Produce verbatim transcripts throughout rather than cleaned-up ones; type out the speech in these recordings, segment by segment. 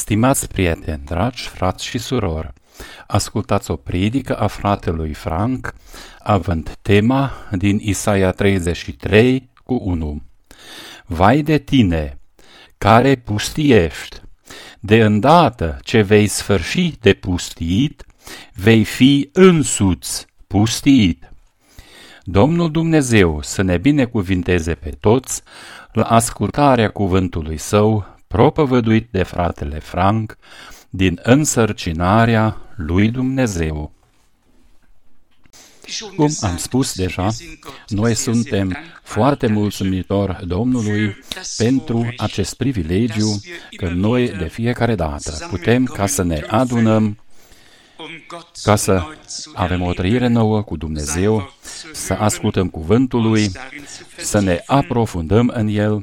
Stimați prieteni, dragi frați și surori, ascultați o predică a fratelui Frank, având tema din Isaia treizeci și trei cu unu. Vai de tine, care pustiești! De îndată ce vei sfârși de pustiit, vei fi însuți pustiit. Domnul Dumnezeu să ne binecuvinteze pe toți la ascultarea cuvântului Său, propovăduit de fratele Frank, din însărcinarea lui Dumnezeu. Cum am spus deja, noi suntem foarte mulțumitori Domnului pentru acest privilegiu că noi de fiecare dată putem ca să ne adunăm, ca să avem o trăire nouă cu Dumnezeu, să ascultăm cuvântul Lui, să ne aprofundăm în El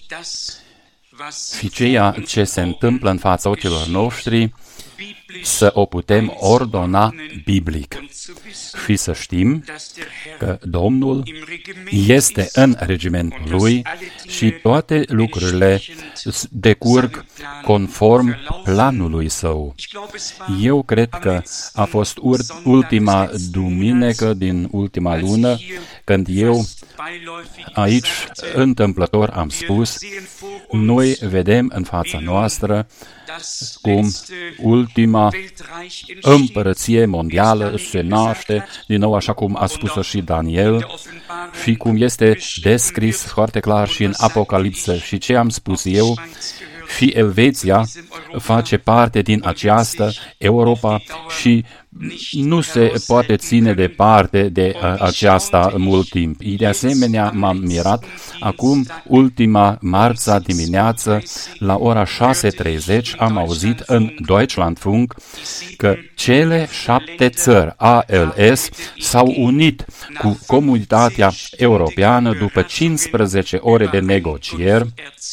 și ceea ce se întâmplă în fața ochilor noștri să o putem ordona biblic și să știm că Domnul este în regimentul Lui și toate lucrurile decurg conform planului Său. Eu cred că a fost ultima duminică din ultima lună când eu aici întâmplător am spus, noi vedem în fața noastră cum ultima împărăție mondială se naște, din nou așa cum a spus-o și Daniel, și cum este descris foarte clar și în Apocalipsă și ce am spus eu, și Elveția face parte din această Europa și nu se poate ține departe de aceasta mult timp. De asemenea, m-am mirat acum, ultima marța dimineață, la ora șase treizeci, am auzit în Deutschlandfunk că cele șapte țări A L S s-au unit cu comunitatea europeană după cincisprezece ore de negocieri.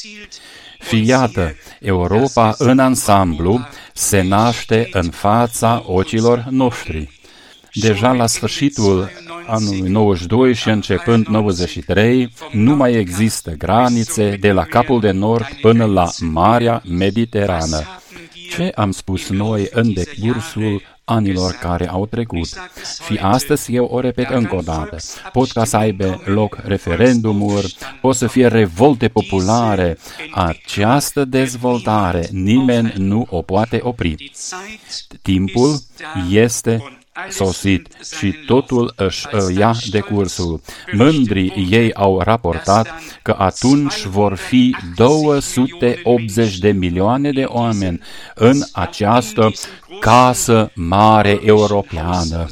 Și iată, Europa în ansamblu se naște în fața ochilor noștri. Deja la sfârșitul anului nouăzeci și doi și începând nouăzeci și trei, nu mai există granițe de la Capul de Nord până la Marea Mediterană. Ce am spus noi în decursul anilor care au trecut? Și astăzi eu o repet încă o dată. Pot ca să aibă loc referendumuri, pot să fie revolte populare. Această dezvoltare nimeni nu o poate opri. Timpul este sosit și totul își ia decursul. Mândrii ei au raportat că atunci vor fi două sute optzeci de milioane de oameni în această casă mare europeană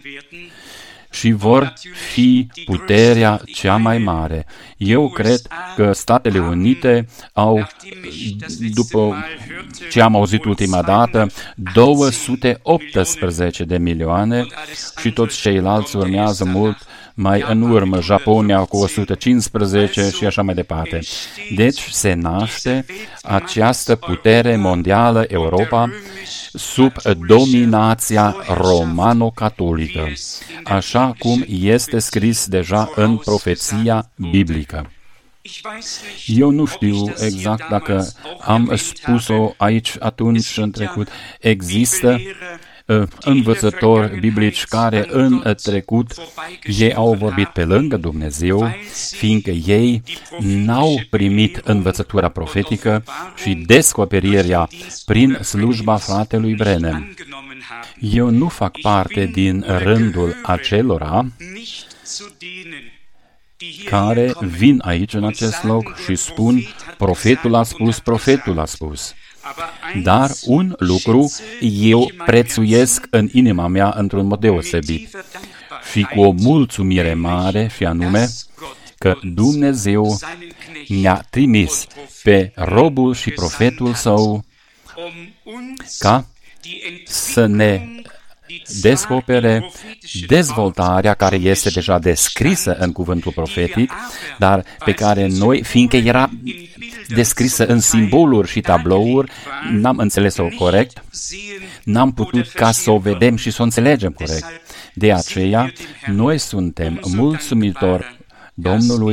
și vor fi puterea cea mai mare. Eu cred că Statele Unite au, după ce am auzit ultima dată, două sute optsprezece de milioane și toți ceilalți urmează mult mai în urmă, Japonia cu o sută cincisprezece și așa mai departe. Deci se naște această putere mondială, Europa, sub dominația romano-catolică, așa cum este scris deja în profeția biblică. Eu nu știu exact dacă am spus-o aici atunci în trecut. Există învățători biblici care în trecut ei au vorbit pe lângă Dumnezeu, fiindcă ei n-au primit învățătura profetică și descoperirea prin slujba fratelui Branham. Eu nu fac parte din rândul acelora care vin aici în acest loc și spun, profetul a spus, profetul a spus. Dar un lucru eu prețuiesc în inima mea într-un mod deosebit și cu o mulțumire mare, și anume că Dumnezeu ne-a trimis pe robul și profetul Său ca să ne descopere dezvoltarea care este deja descrisă în cuvântul profetic, dar pe care noi, fiindcă era descrisă în simboluri și tablouri, n-am înțeles-o corect, n-am putut ca să o vedem și să o înțelegem corect. De aceea, noi suntem mulțumitori Domnului,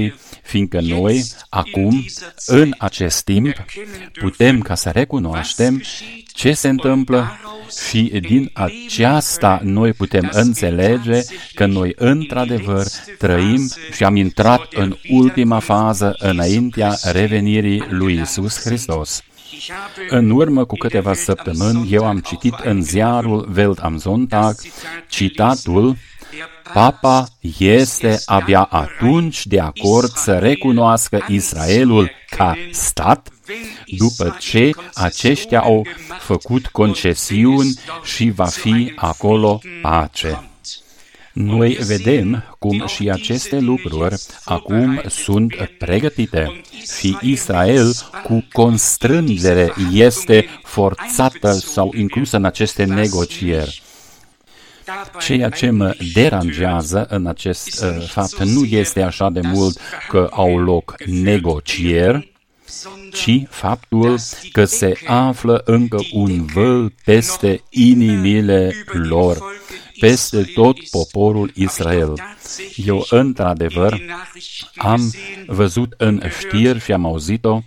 fiindcă noi, acum, în acest timp, putem ca să recunoaștem ce se întâmplă și din aceasta noi putem înțelege că noi, într-adevăr, trăim și am intrat în ultima fază înaintea revenirii lui Iisus Hristos. În urmă cu câteva săptămâni, eu am citit în ziarul Welt am Sonntag citatul: Papa este abia atunci de acord să recunoască Israelul ca stat, după ce aceștia au făcut concesiuni și va fi acolo pace. Noi vedem cum și aceste lucruri acum sunt pregătite și Israel cu constrângere este forțată sau inclusă în aceste negocieri. Ceea ce mă deranjează în acest uh, fapt nu este așa de mult că au loc negocieri, ci faptul că se află încă un văl peste inimile lor, peste tot poporul Israel. Eu, într-adevăr, am văzut în știri și am auzit-o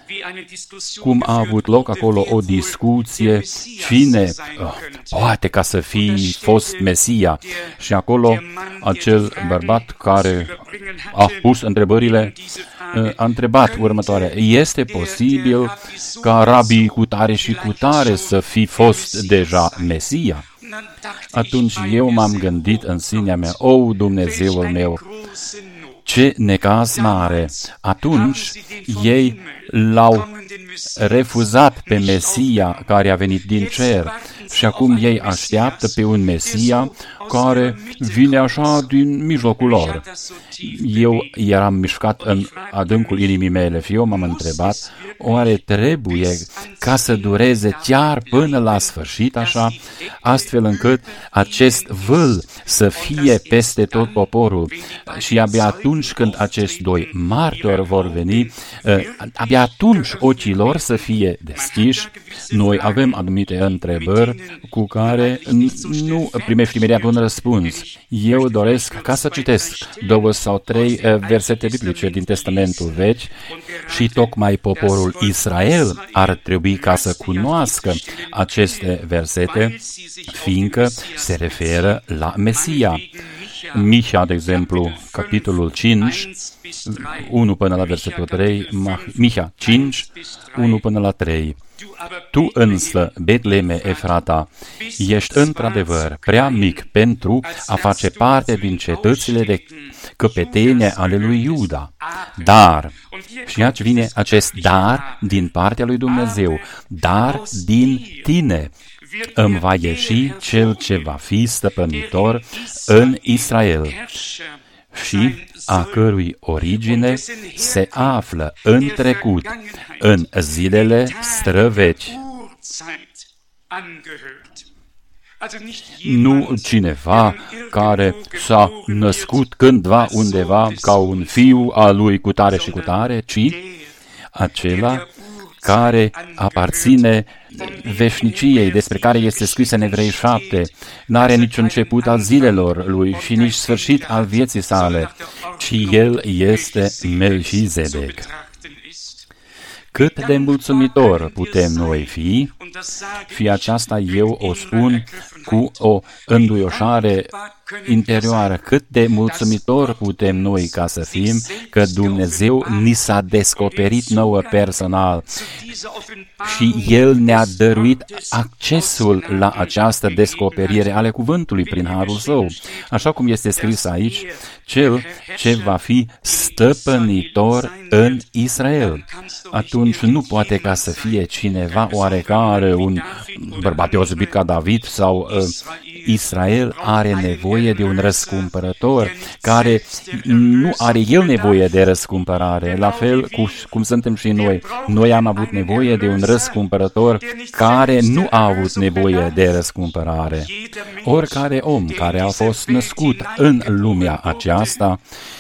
cum a avut loc acolo o discuție, cine oh, poate ca să fi fost Mesia. Și acolo acel bărbat care a pus întrebările, a întrebat următoarea: este posibil ca rabii cu tare și cu tare să fi fost deja Mesia? Atunci eu m-am gândit în sinea mea: o, Dumnezeul meu, ce necaz mare! Atunci ei l-au refuzat pe Mesia care a venit din cer și acum ei așteaptă pe un Mesia care vine așa din mijlocul lor. Eu eram mișcat în adâncul inimii mele și eu m-am întrebat: oare trebuie ca să dureze chiar până la sfârșit așa, astfel încât acest vâl să fie peste tot poporul și abia atunci când acești doi martori vor veni, abia atunci ochii lor să fie deschiși? Noi avem anumite întrebări cu care nu primești imediat un răspuns. Eu doresc ca să citesc două sau trei versete biblice din Testamentul Vechi și tocmai poporul Israel ar trebui ca să cunoască aceste versete, fiindcă se referă la Mesia. Miha, de exemplu, capitolul cinci, unu până la versetul trei, Miha cinci, unu până la trei. Tu însă, Betleme Efrata, ești într-adevăr prea mic pentru a face parte din cetățile de căpetenie ale lui Iuda. Dar, și aici vine acest dar din partea lui Dumnezeu, dar din tine îmi va ieși cel ce va fi stăpânitor în Israel și a cărui origine se află în trecut, în zilele străvechi. Nu cineva care s-a născut cândva undeva ca un fiu al lui cutare și cutare, ci acela care aparține veșniciei, despre care este scris în Evrei șapte, n-are nici început al zilelor lui și nici sfârșit al vieții sale, ci el este Melchizedec. Cât de mulțumitor putem noi fi, și aceasta eu o spun cu o înduioșare interioară, cât de mulțumitor putem noi ca să fim că Dumnezeu ni s-a descoperit nouă personal și El ne-a dăruit accesul la această descoperire ale cuvântului prin harul Său. Așa cum este scris aici, cel ce va fi stăpânitor în Israel. Atunci nu poate ca să fie cineva oarecare, un bărbat deosebit ca David sau uh, Israel are nevoie de un răscumpărător care nu are el nevoie de răscumpărare, la fel cu, cum suntem și noi. Noi am avut nevoie de un răscumpărător care nu a avut nevoie de răscumpărare. Oricare om care a fost născut în lumea aceasta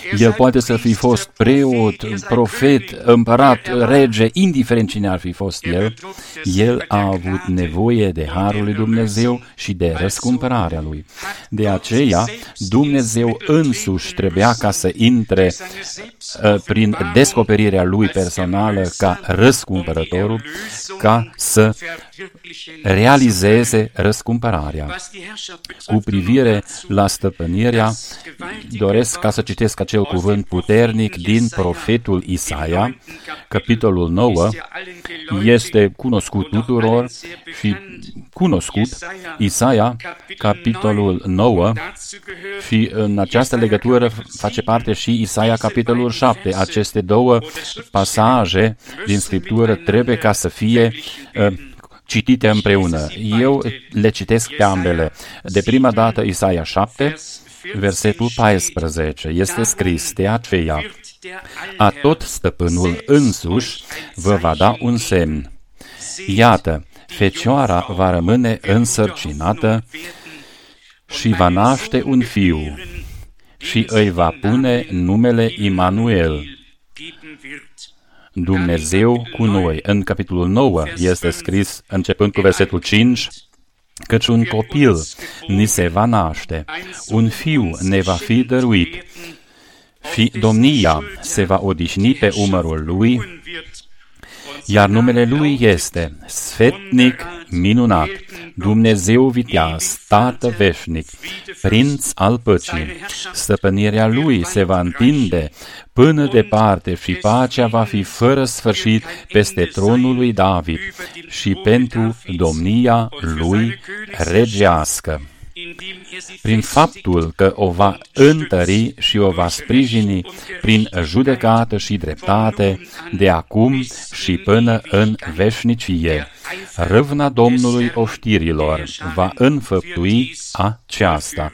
El poate să fi fost preot, profet, împărat, rege, indiferent cine ar fi fost el. El a avut nevoie de harul lui Dumnezeu și de răscumpărarea lui. De aceea, Dumnezeu însuși trebuia ca să intre uh, prin descoperirea lui personală ca răscumpărătorul, ca să realizeze răscumpărarea. Cu privire la stăpânirea, doresc ca să citesc acel cuvânt puternic din profetul Isaia, capitolul nouă, este cunoscut tuturor și cunoscut, Isaia, capitolul nouă, și în această legătură face parte și Isaia, capitolul șapte. Aceste două pasaje din Scriptură trebuie ca să fie uh, citite împreună. Eu le citesc pe ambele. De prima dată Isaia șapte, versetul paisprezece. Este scris: de aceea, a tot stăpânul însuși vă va da un semn. Iată, fecioara va rămâne însărcinată și va naște un fiu și îi va pune numele Imanuel, Dumnezeu cu noi. În capitolul nouă este scris, începând cu versetul cinci, căci un copil ni se va naște, un fiu ne va fi dăruit și domnia se va odihni pe umărul lui, iar numele lui este Sfetnic Minunat, Dumnezeu viteaz, Tată veșnic, Prinț al păcii. Stăpânirea lui se va întinde până departe și pacea va fi fără sfârșit peste tronul lui David și pentru domnia lui regească. Prin faptul că o va întări și o va sprijini prin judecată și dreptate de acum și până în veșnicie. Râvna Domnului oștirilor va înfăptui aceasta.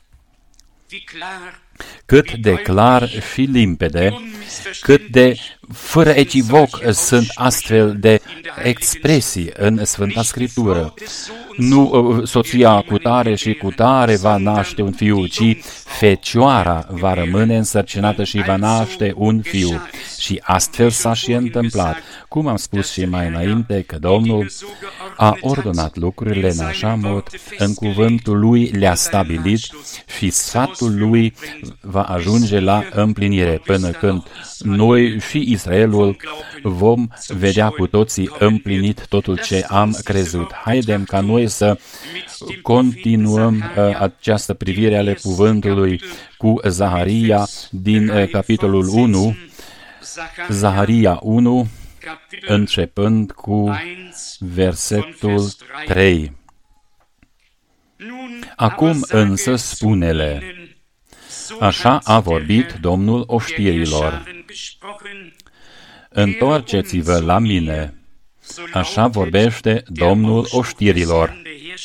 Cât de clar și limpede, cât de fără echivoc sunt astfel de expresii în Sfânta Scriptură. Nu soția cu tare și cu tare va naște un fiu, ci fecioara va rămâne însărcinată și va naște un fiu. Și astfel s-a și întâmplat. Cum am spus și mai înainte, că Domnul a ordonat lucrurile în așa mod, în cuvântul lui le-a stabilit și sfatul lui va ajunge la împlinire, până când noi și Israelul vom vedea cu toții împlinit totul ce am crezut. Haidem ca noi să continuăm uh, această privire ale cuvântului cu Zaharia din uh, capitolul unu, Zaharia unu, începând cu versetul trei. Acum însă spune-le, așa a vorbit Domnul oștirilor, întoarceți-vă la mine, așa vorbește Domnul oștirilor.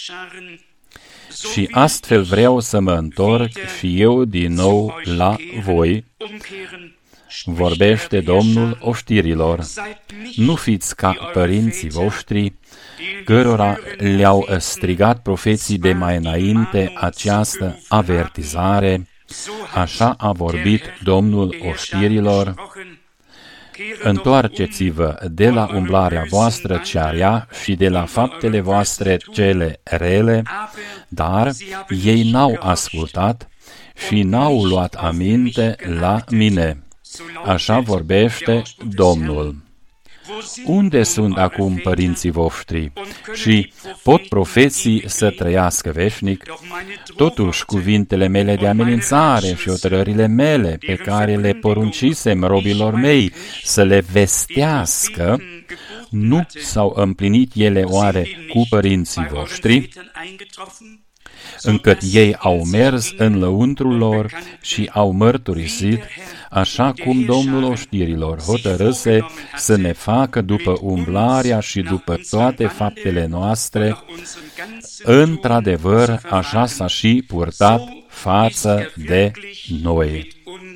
Și astfel vreau să mă întorc și eu din nou la voi, vorbește Domnul oștirilor. Nu fiți ca părinții voștri, cărora le-au strigat profeții de mai înainte această avertizare, așa a vorbit Domnul oștirilor. Întoarceți-vă de la umblarea voastră cea rea și de la faptele voastre cele rele, dar ei n-au ascultat și n-au luat aminte la mine. Așa vorbește Domnul. Unde sunt acum părinții voștri? Și pot profeții să trăiască veșnic? Totuși, cuvintele mele de amenințare și hotărârile mele, pe care le poruncisem robilor mei să le vestească, nu s-au împlinit ele oare cu părinții voștri? Încât ei au mers în lăuntrul lor și au mărturisit, așa cum Domnul oștirilor hotărâse să ne facă după umblarea și după toate faptele noastre, într-adevăr așa s-a și purtat față de noi.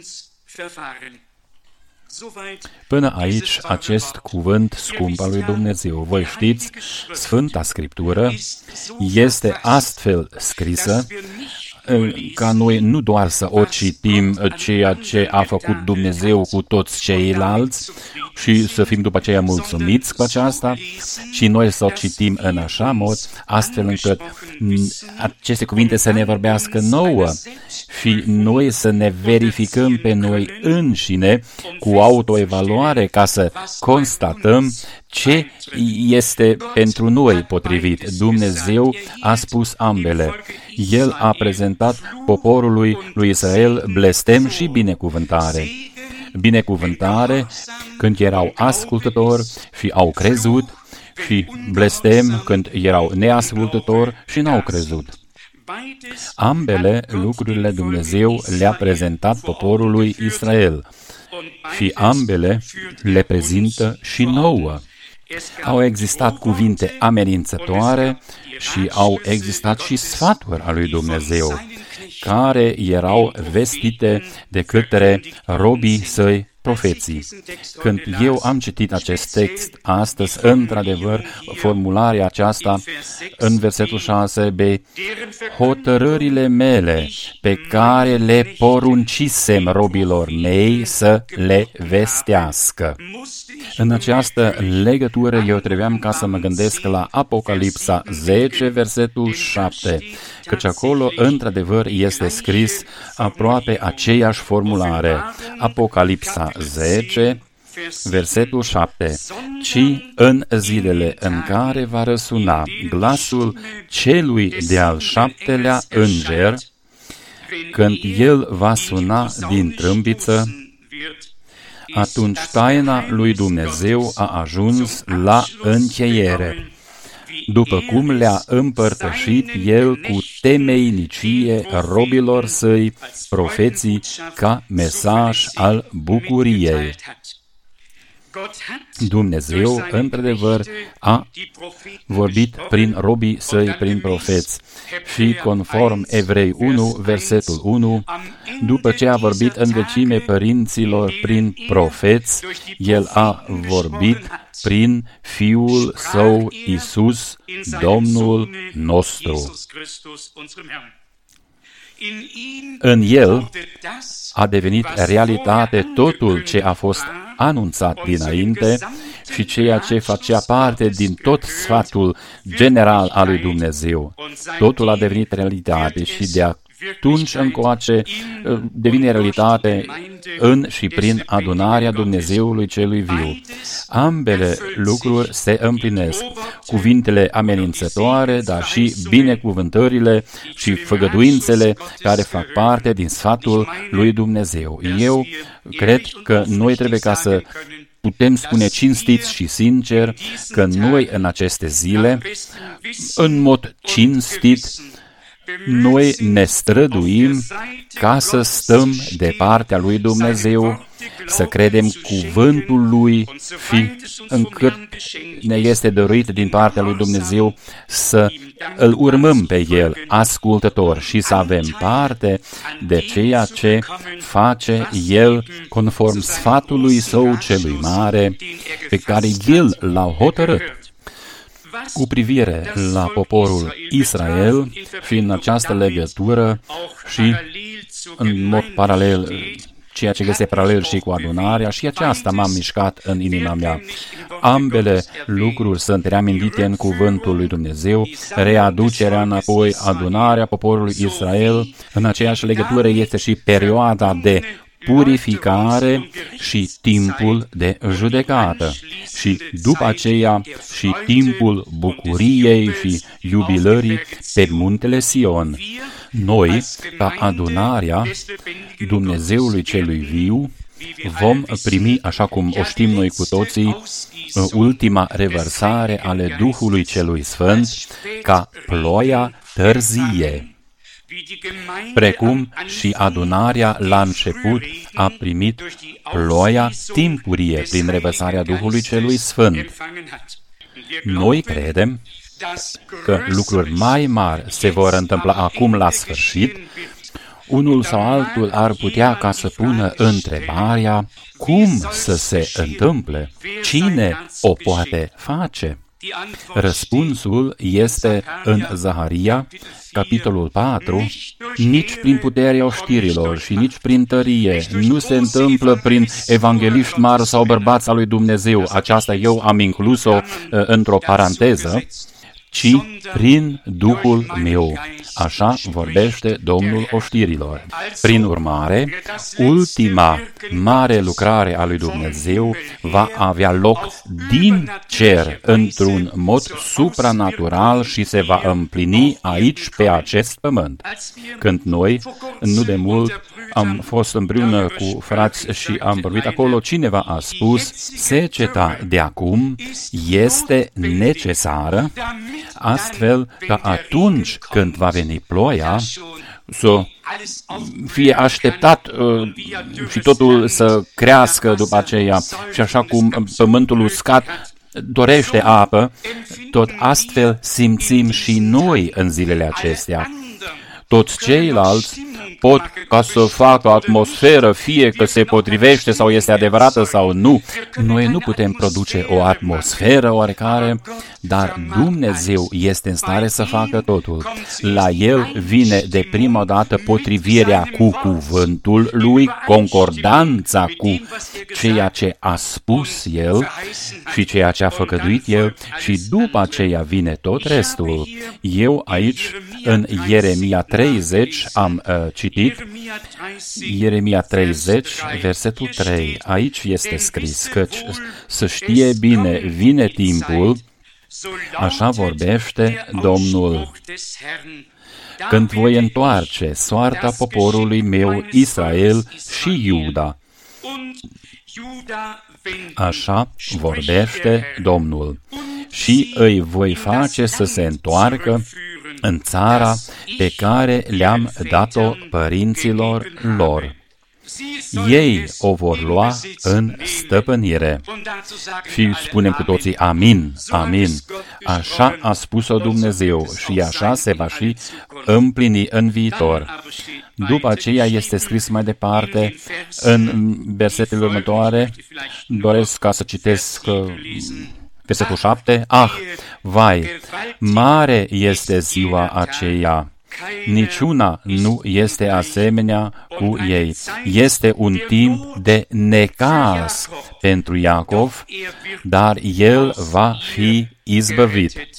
Până aici, acest cuvânt scump al lui Dumnezeu. Voi știți, Sfânta Scriptură este astfel scrisă, ca noi nu doar să o citim ceea ce a făcut Dumnezeu cu toți ceilalți și să fim după aceea mulțumiți cu aceasta, ci noi să o citim în așa mod, astfel încât aceste cuvinte să ne vorbească nouă și noi să ne verificăm pe noi înșine cu autoevaluare ca să constatăm ce este pentru noi potrivit. Dumnezeu a spus ambele. El a prezentat poporului lui Israel blestem și binecuvântare. Binecuvântare când erau ascultători și au crezut, și blestem când erau neascultători și n-au crezut. Ambele lucrurile Dumnezeu le-a prezentat poporului Israel și ambele le prezintă și nouă. Au existat cuvinte amenințătoare și au existat și sfaturi ale lui Dumnezeu, care erau vestite de către robii săi profeții. Când eu am citit acest text astăzi, într-adevăr, formularea aceasta în versetul șase b, hotărârile mele pe care le poruncisem robilor mei să le vestească. În această legătură eu trebuiam ca să mă gândesc la Apocalipsa zece, versetul șapte, căci acolo, într-adevăr, este scris aproape aceeași formulare. Apocalipsa zece, versetul șapte, ci în zilele în care va răsuna glasul celui de-al șaptelea înger, când el va suna din trâmbiță, atunci taina lui Dumnezeu a ajuns la încheiere, după cum le-a împărtășit el cu temeinicie robilor săi, profeții, ca mesaj al bucuriei. Dumnezeu, într-adevăr, a vorbit prin robii săi, prin profeți. Și conform Evrei unu, versetul unu, după ce a vorbit în vecime părinților prin profeți, El a vorbit prin Fiul Său, Iisus, Domnul nostru. În El a devenit realitate totul ce a fost anunțat dinainte și ceea ce facea parte din tot sfatul general al lui Dumnezeu. Totul a devenit realitate și de atunci încoace devine realitate în și prin adunarea Dumnezeului celui viu. Ambele lucruri se împlinesc. Cuvintele amenințătoare, dar și binecuvântările și făgăduințele care fac parte din sfatul lui Dumnezeu. Eu cred că noi trebuie ca să putem spune cinstiți și sincer că noi în aceste zile, în mod cinstit, noi ne străduim ca să stăm de partea lui Dumnezeu, să credem cuvântul lui și încât ne este dăruit din partea lui Dumnezeu să îl urmăm pe el, ascultător, și să avem parte de ceea ce face el conform sfatului său celui mare, pe care el l-a hotărât. Cu privire la poporul Israel și în această legătură și în mod paralel, ceea ce este paralel și cu adunarea, și aceasta m-a mișcat în inima mea. Ambele lucruri sunt reamintite în cuvântul lui Dumnezeu, readucerea înapoi, adunarea poporului Israel. În aceeași legătură este și perioada de purificare și timpul de judecată și după aceea și timpul bucuriei și jubilării pe muntele Sion. Noi, ca adunarea Dumnezeului celui viu, vom primi, așa cum o știm noi cu toții, ultima revărsare ale Duhului celui Sfânt ca ploaia târzie. Precum și adunarea la început a primit ploaia timpurie prin revărsarea Duhului celui Sfânt. Noi credem că lucruri mai mari se vor întâmpla acum la sfârșit. Unul sau altul ar putea ca să pună întrebarea cum să se întâmple, cine o poate face. Răspunsul este în Zaharia, capitolul patru, nici prin puterea oștirilor și nici prin tărie. Nu se întâmplă prin evangeliști mari sau bărbați al lui Dumnezeu. Aceasta eu am inclus-o uh, într-o paranteză, ci prin Duhul meu. Așa vorbește Domnul oștirilor. Prin urmare, ultima mare lucrare a lui Dumnezeu va avea loc din cer, într-un mod supranatural și se va împlini aici, pe acest pământ. Când noi, nu de mult, am fost împreună cu frați și am vorbit acolo, cineva a spus, seceta de acum este necesară, astfel că atunci când va veni ploia, să fie așteptat uh, și totul să crească după aceea. Și așa cum pământul uscat dorește apă, tot astfel simțim și noi în zilele acestea. Toți ceilalți pot ca să facă atmosferă, fie că se potrivește sau este adevărată sau nu. Noi nu putem produce o atmosferă oarecare, dar Dumnezeu este în stare să facă totul. La El vine de prima dată potrivirea cu cuvântul Lui, concordanța cu ceea ce a spus El și ceea ce a făcăduit El și după aceea vine tot restul. Eu aici, în Ieremia treizeci, am uh, citit, Ieremia treizeci, versetul trei. Aici este scris, căci să știe bine, vine timpul, așa vorbește Domnul, când voi întoarce soarta poporului meu Israel și Iuda. Așa vorbește Domnul. Și îi voi face să se întoarcă în țara pe care le-am dat-o părinților lor. Ei o vor lua în stăpânire. Și spunem cu toții, amin, amin. Așa a spus-o Dumnezeu și așa se va și împlini în viitor. După aceea este scris mai departe, în versetele următoare, doresc ca să citesc versetul șapte, ah, vai, mare este ziua aceea, niciuna nu este asemenea cu ei. Este un timp de necaz pentru Iacov, dar el va fi izbăvit.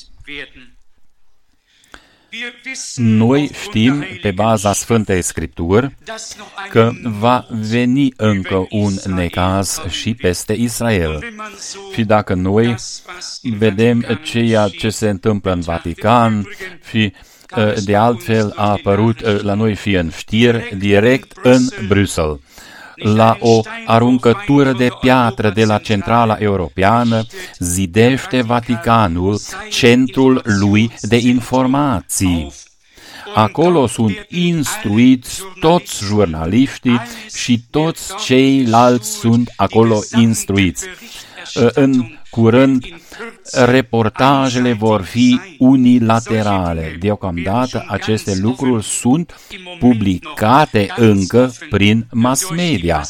Noi știm, pe baza Sfântei Scripturi, că va veni încă un necaz și peste Israel. Și dacă noi vedem ceea ce se întâmplă în Vatican și de altfel a apărut la noi și în știri direct în Bruxelles, la o aruncătură de piatră de la centrala europeană, zidește Vaticanul centrul lui de informații. Acolo sunt instruiți toți jurnaliștii și toți ceilalți sunt acolo instruiți. În curând, reportajele vor fi unilaterale. Deocamdată aceste lucruri sunt publicate încă prin mass media.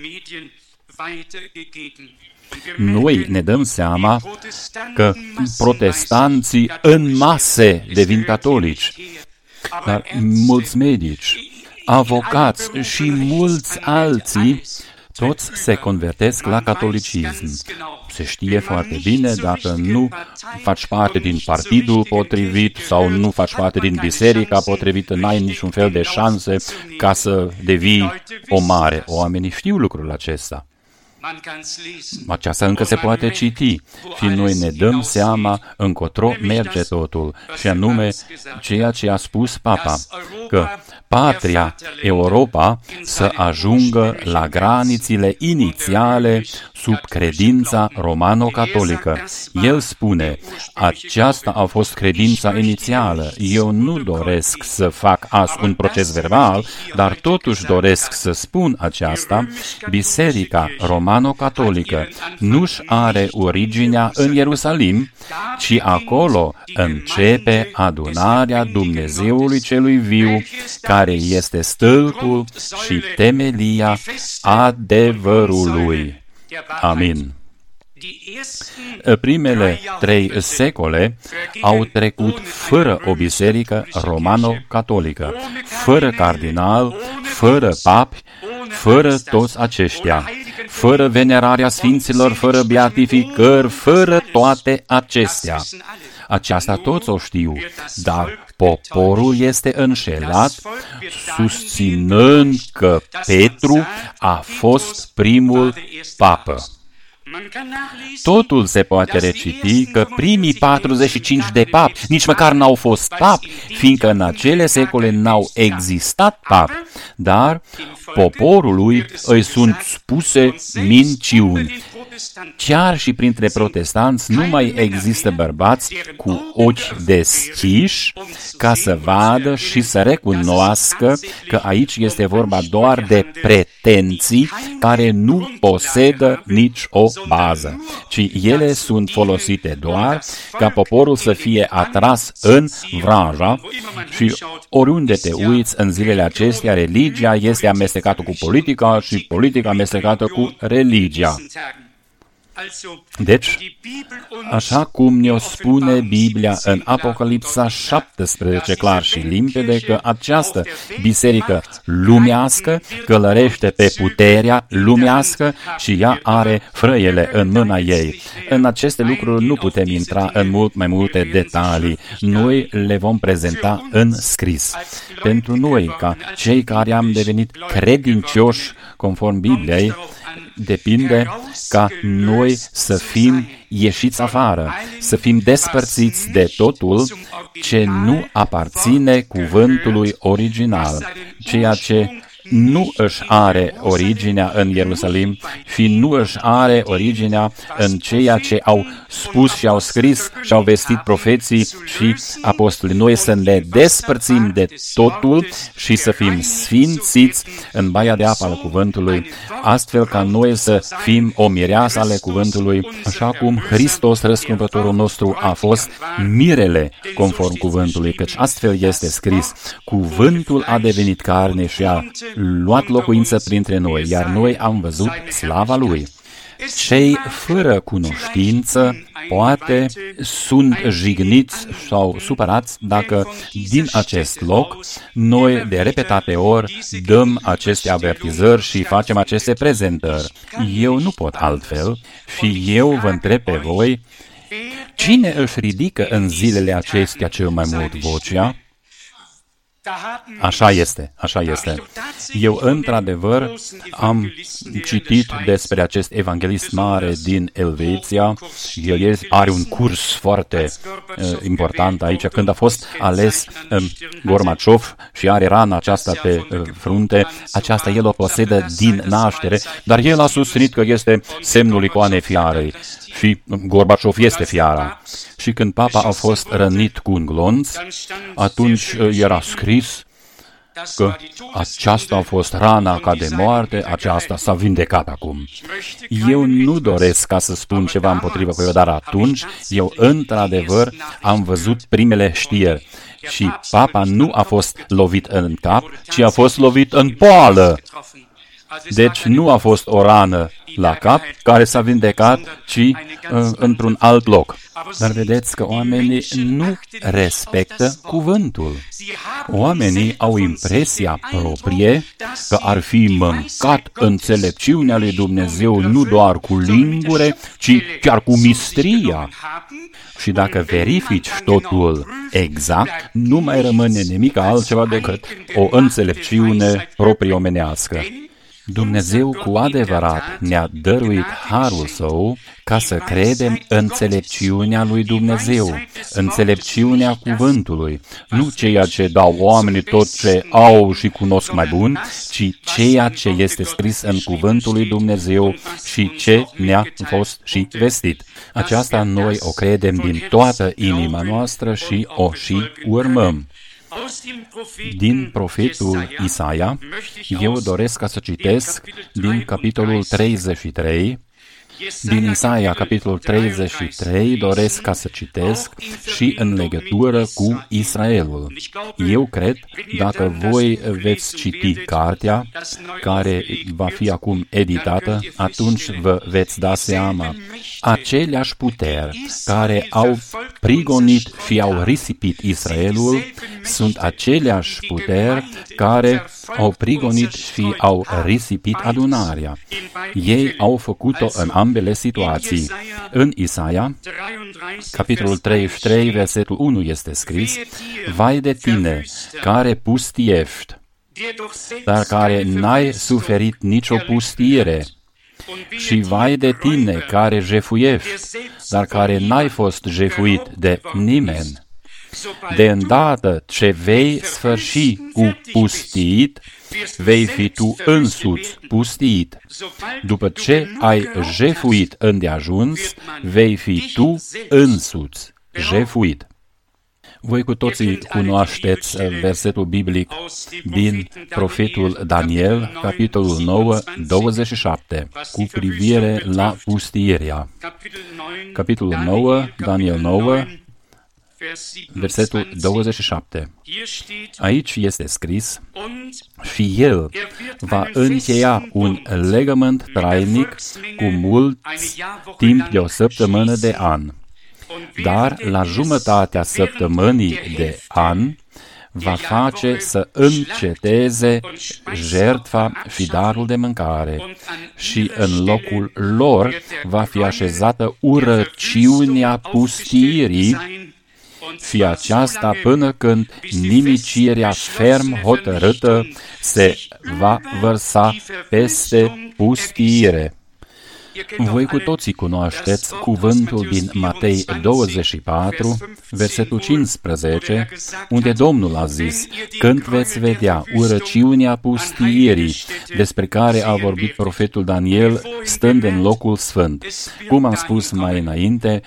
Noi ne dăm seama că protestanții în mase devin catolici, dar mulți medici, avocați și mulți alții toți se convertesc la catolicism. Se știe foarte bine, dacă nu faci parte din partidul potrivit sau nu faci parte din biserica potrivită, n-ai niciun fel de șanse ca să devii o mare. Oamenii știu lucrul acesta. Aceasta încă se poate citi și noi ne dăm seama încotro merge totul, și anume ceea ce a spus Papa, că patria Europa să ajungă la granițile inițiale sub credința romano-catolică. El spune, aceasta a fost credința inițială. Eu nu doresc să fac azi un proces verbal, dar totuși doresc să spun aceasta. Biserica romano-catolică nu-și are originea în Ierusalim, ci acolo începe adunarea Dumnezeului celui viu, care este stâlpul și temelia adevărului. Amin. Primele trei secole au trecut fără o biserică romano-catolică, fără cardinal, fără papi, fără toți aceștia, fără venerarea sfinților, fără beatificări, fără toate acestea. Aceasta toți o știu, dar poporul este înșelat, susținând că Petru a fost primul papă. Totul se poate reciti că primii patruzeci și cinci de papi nici măcar n-au fost papi, fiindcă în acele secole n-au existat papi, dar poporului îi sunt spuse minciuni. Chiar și printre protestanți nu mai există bărbați cu ochi deschiși ca să vadă și să recunoască că aici este vorba doar de pretenții care nu posedă nici o bază, ci ele sunt folosite doar ca poporul să fie atras în vraja și oriunde te uiți în zilele acestea, religia este amestecată cu politica și politica amestecată cu religia. Deci, așa cum ne-o spune Biblia în Apocalipsa șaptesprezece clar și limpede că această biserică lumească călărește pe puterea lumească și ea are frăiele în mâna ei. În aceste lucruri nu putem intra în mult mai multe detalii. Noi le vom prezenta în scris. Pentru noi, ca cei care am devenit credincioși conform Bibliei, depinde ca noi să fim ieșiți afară, să fim despărțiți de totul ce nu aparține cuvântului original, ceea ce nu își are originea în Ierusalim și nu își are originea în ceea ce au spus și au scris și au vestit profeții și apostolii. Noi să ne despărțim de totul și să fim sfințiți în baia de apă al cuvântului, astfel ca noi să fim o mireasă ale cuvântului, așa cum Hristos, răscumpătorul nostru, a fost mirele conform cuvântului, căci astfel este scris: cuvântul a devenit carne și a luat locuință printre noi, iar noi am văzut slava Lui. Cei fără cunoștință poate sunt jigniți sau supărați dacă din acest loc noi de repetate ori dăm aceste avertizări și facem aceste prezentări. Eu nu pot altfel și eu vă întreb pe voi, cine își ridică în zilele acestea cel mai mult vocea? Așa este, așa este. Eu, într-adevăr, am citit despre acest evanghelist mare din Elveția. El are un curs foarte uh, important aici. Când a fost ales uh, Gorbaciov și are rana aceasta pe uh, frunte, aceasta el o posedă din naștere, dar el a susținut că este semnul icoanei fiarei. Și Gorbaciov este fiara. Și când papa a fost rănit cu un glonț, atunci era scris că aceasta a fost rana ca de moarte, aceasta s-a vindecat acum. Eu nu doresc ca să spun ceva împotrivă cu eu, dar atunci eu într-adevăr am văzut primele știri. Și papa nu a fost lovit în cap, ci a fost lovit în poală. Deci nu a fost o rană la cap care s-a vindecat, ci uh, într-un alt loc. Dar vedeți că oamenii nu respectă cuvântul. Oamenii au impresia proprie că ar fi mâncat înțelepciunea lui Dumnezeu nu doar cu lingure, ci chiar cu mistria. Și dacă verifici totul exact, nu mai rămâne nimic altceva decât o înțelepciune proprie omenească. Dumnezeu cu adevărat ne-a dăruit harul Său ca să credem înțelepciunea lui Dumnezeu, înțelepciunea cuvântului, nu ceea ce dau oamenii tot ce au și cunosc mai bun, ci ceea ce este scris în cuvântul lui Dumnezeu și ce ne-a fost și vestit. Aceasta noi o credem din toată inima noastră și o și urmăm. Din profetul Isaia, eu doresc ca să citesc din capitolul treizeci și trei, din Isaia, capitolul treizeci și trei, doresc ca să citesc și în legătură cu Israelul. Eu cred, dacă voi veți citi cartea, care va fi acum editată, atunci vă veți da seama aceleași puteri care au prigonit și au risipit Israelul sunt aceleași puteri care au prigonit și au risipit adunarea. Ei au făcut-o în ambele situații. În Isaia, capitolul treizeci și trei, versetul unu este scris: vai de tine care pustiești, dar care n-ai suferit nicio pustiere, și vai de tine care jefuiești, dar care n-ai fost jefuit de nimeni. De îndată ce vei sfârși cu pustiit, vei fi tu însuți pustiit. După ce ai jefuit îndeajuns, vei fi tu însuți jefuit. Voi cu toții cunoașteți versetul biblic din profetul Daniel, capitolul nouă, douăzeci și șapte, cu privire la pustierea. Capitolul nouă, Daniel nouă, versetul douăzeci și șapte. Aici este scris: și el va încheia un legământ trainic cu mulți timp de o săptămână de an. Dar la jumătatea săptămânii de an va face să înceteze jertfa și darul de mâncare și în locul lor va fi așezată urăciunea pustirii, și aceasta până când nimicirea ferm hotărâtă se va vărsa peste pustiire. Voi cu toții cunoașteți cuvântul din Matei douăzeci și patru, versetul cincisprezece, unde Domnul a zis: când veți vedea urăciunea pustierii, despre care a vorbit profetul Daniel stând în locul sfânt. Cum am spus mai înainte,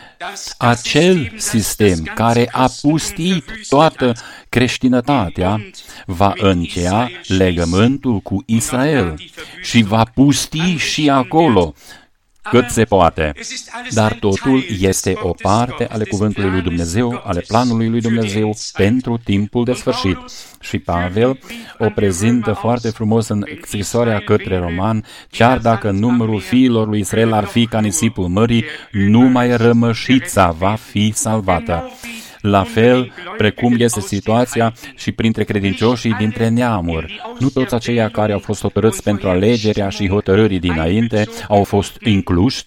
acel sistem care a pustit toată creștinătatea va încheia legământul cu Israel și va pusti și acolo cât se poate. Dar totul este o parte ale cuvântului lui Dumnezeu, ale planului lui Dumnezeu pentru timpul de sfârșit. Și Pavel o prezintă foarte frumos în scrisoarea către Roman: chiar dacă numărul fiilor lui Israel ar fi ca nisipul mării, numai rămășița va fi salvată. La fel precum este situația și printre credincioșii dintre neamuri. Nu toți aceia care au fost hotărâți pentru alegerea și hotărârii dinainte au fost incluși.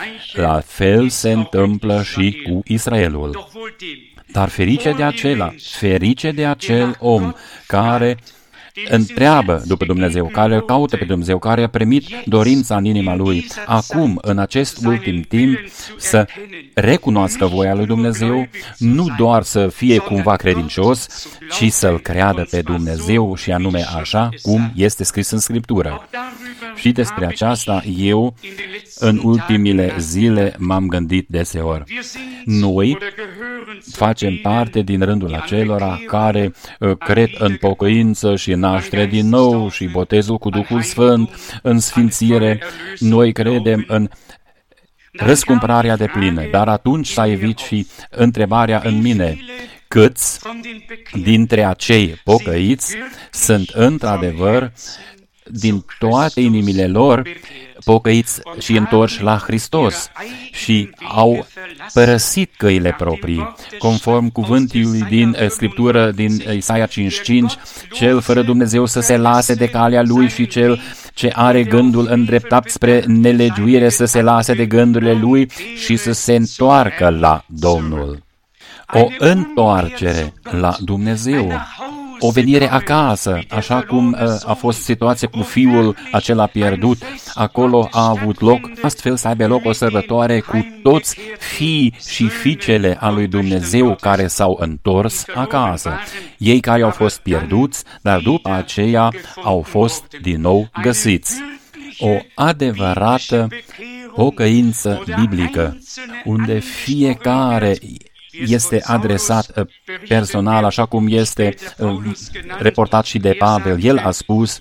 La fel se întâmplă și cu Israelul. Dar ferice de acela, ferice de acel om care întreabă după Dumnezeu, care îl caută pe Dumnezeu, care a primit dorința în inima lui, acum, în acest ultim timp, să recunoască voia lui Dumnezeu, nu doar să fie cumva credincios, ci să-L creadă pe Dumnezeu și anume așa cum este scris în Scriptură. Și despre aceasta eu, în ultimile zile, m-am gândit deseori. Noi facem parte din rândul acelora care uh, cred în pocăință și naștere din nou și botezul cu Duhul Sfânt, în sfințire. Noi credem în răscumpărarea deplină. Dar atunci s-a evit și întrebarea în mine: câți dintre acei pocăiți sunt într-adevăr din toate inimile lor pocăiți și întorși la Hristos și au părăsit căile proprii, conform cuvântului din Scriptură din Isaia cincizeci și cinci, cel fără Dumnezeu să se lase de calea lui și cel ce are gândul îndreptat spre nelegiuire să se lase de gândurile lui și să se întoarcă la Domnul. O întoarcere la Dumnezeu, o venire acasă, așa cum a fost situația cu fiul acela pierdut. Acolo a avut loc, astfel să aibă loc o sărbătoare cu toți fii și fiicele a lui Dumnezeu care s-au întors acasă. Ei care au fost pierduți, dar după aceea au fost din nou găsiți. O adevărată pocăință biblică, unde fiecare este adresat personal, așa cum este reportat și de Pavel. El a spus: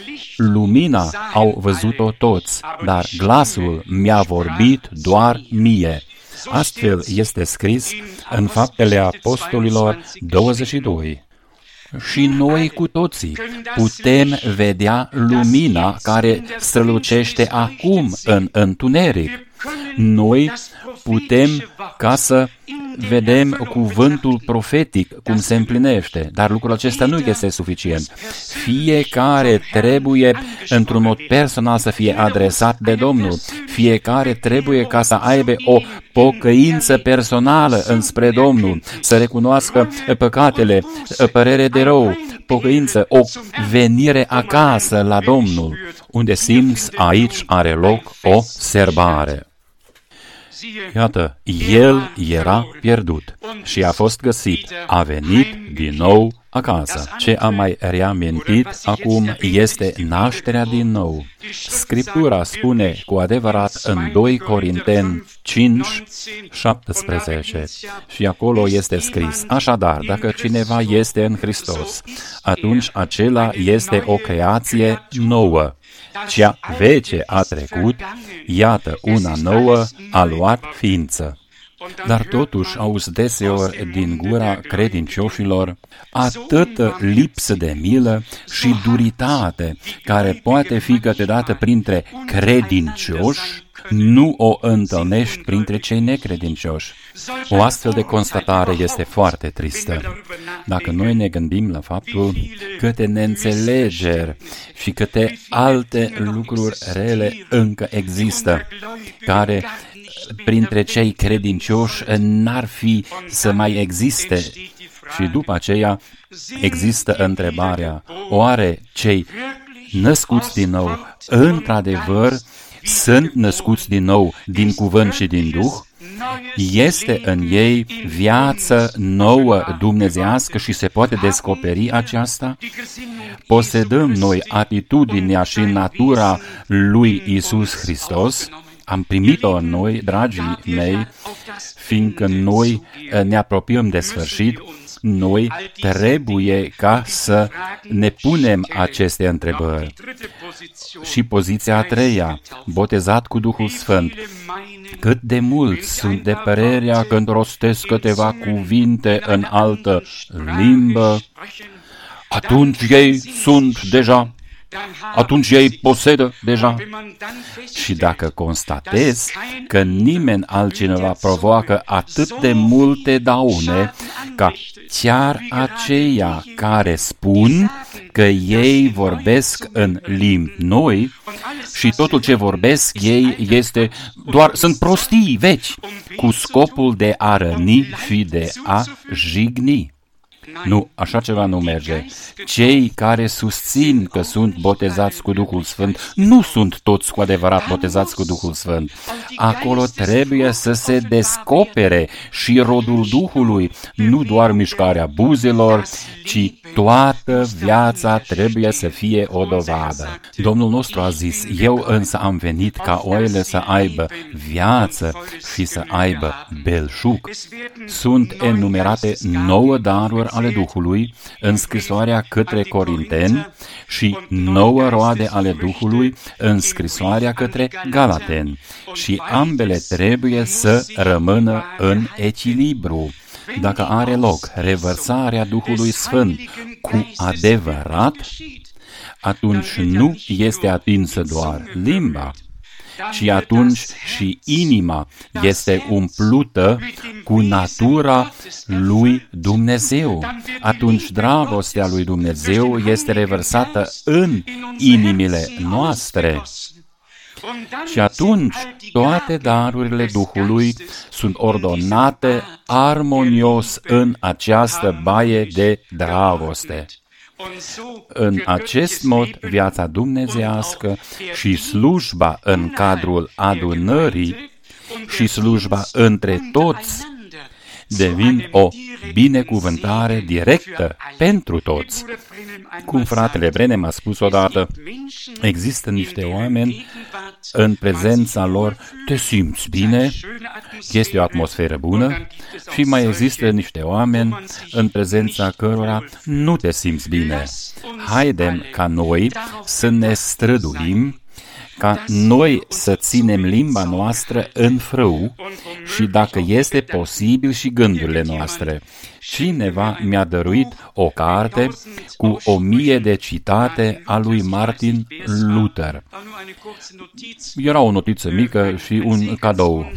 lumina au văzut-o toți, dar glasul mi-a vorbit doar mie. Astfel este scris în Faptele Apostolilor douăzeci și doi. Și noi cu toții putem vedea lumina care strălucește acum în întuneric. Noi putem ca să vedem cuvântul profetic cum se împlinește, dar lucrul acesta nu este suficient. Fiecare trebuie într-un mod personal să fie adresat de Domnul. Fiecare trebuie ca să aibă o pocăință personală înspre Domnul, să recunoască păcatele, părere de rău, pocăință, o venire acasă la Domnul, unde simți aici are loc o serbare. Iată, el era pierdut și a fost găsit, a venit din nou acasă. Ce am mai reamintit acum este nașterea din nou. Scriptura spune cu adevărat în doi Corinteni cinci, șaptesprezece și acolo este scris: așadar, dacă cineva este în Hristos, atunci acela este o creație nouă. Cea veche a trecut, iată, una nouă a luat ființă. Dar totuși auzi deseori din gura credincioșilor atâtă lipsă de milă și duritate care poate fi câteodată printre credincioși, nu o întâlnești printre cei necredincioși. O astfel de constatare este foarte tristă. Dacă noi ne gândim la faptul câte neînțelegeri și câte alte lucruri rele încă există, care printre cei credincioși n-ar fi să mai existe. Și după aceea există întrebarea: oare cei născuți din nou, într-adevăr, sunt născuți din nou din cuvânt și din Duh? Este în ei viață nouă dumnezeiască și se poate descoperi aceasta? Posedăm noi atitudinea și natura lui Iisus Hristos? Am primit-o în noi, dragii mei, fiindcă noi ne apropiem de sfârșit, noi trebuie ca să ne punem aceste întrebări. Și poziția a treia, botezat cu Duhul Sfânt. Cât de mulți sunt de părerea când rostesc câteva cuvinte în altă limbă, atunci ei sunt deja atunci ei posedă deja. Și dacă constatezi că nimeni altcineva provoacă atât de multe daune ca chiar aceia care spun că ei vorbesc în limbi noi și totul ce vorbesc ei este doar, sunt prostii vechi, cu scopul de a răni și de a jigni. Nu, așa ceva nu merge. Cei care susțin că sunt botezați cu Duhul Sfânt nu sunt toți cu adevărat botezați cu Duhul Sfânt. Acolo trebuie să se descopere și rodul Duhului, nu doar mișcarea buzelor, ci toată viața trebuie să fie o dovadă. Domnul nostru a zis: eu însă am venit ca oile să aibă viață și să aibă belșug. Sunt enumerate nouă daruri ale Duhului în scrisoarea către Corinteni și nouă roade ale Duhului în scrisoarea către Galateni. Și ambele trebuie să rămână în echilibru. Dacă are loc revărsarea Duhului Sfânt cu adevărat, atunci nu este atinsă doar limba, ci atunci și inima este umplută cu natura lui Dumnezeu. Atunci dragostea lui Dumnezeu este revărsată în inimile noastre. Și atunci toate darurile Duhului sunt ordonate armonios în această baie de dragoste. În acest mod, viața dumnezeiască și slujba în cadrul adunării și slujba între toți devin o binecuvântare directă pentru toți. Cum fratele Brenem a spus odată, există niște oameni în prezența lor, te simți bine, este o atmosferă bună, și mai există niște oameni în prezența cărora nu te simți bine. Haidem ca noi să ne străduim ca noi să ținem limba noastră în frâu și, dacă este posibil, și gândurile noastre. Cineva mi-a dăruit o carte cu o mie de citate a lui Martin Luther. Era o notiță mică și un cadou.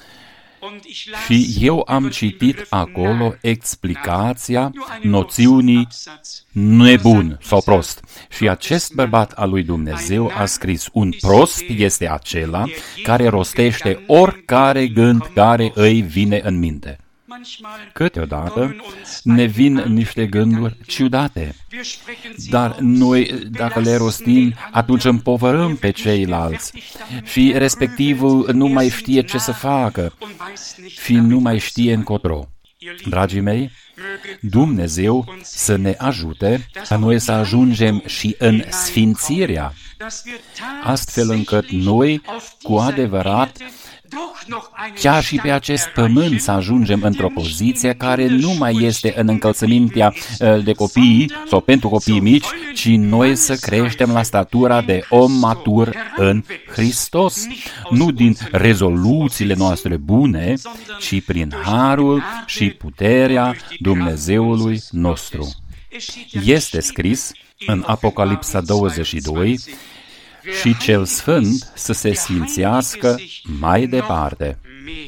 Și eu am citit acolo explicația noțiunii nebun sau prost. Și acest bărbat al lui Dumnezeu a scris: un prost este acela care rostește oricare gând care îi vine în minte. Câteodată ne vin niște gânduri ciudate, dar noi, dacă le rostim, atunci împovărăm pe ceilalți și respectivul nu mai știe ce să facă și nu mai știe încotro. Dragii mei, Dumnezeu să ne ajute ca noi să ajungem și în sfințirea, astfel încât noi, cu adevărat, chiar și pe acest pământ să ajungem într-o poziție care nu mai este în încălțămintea de copii sau pentru copii mici, ci noi să creștem la statura de om matur în Hristos, nu din rezoluțiile noastre bune, ci prin harul și puterea Dumnezeului nostru. Este scris în Apocalipsa douăzeci și doi: și cel sfânt să se sfințească mai departe.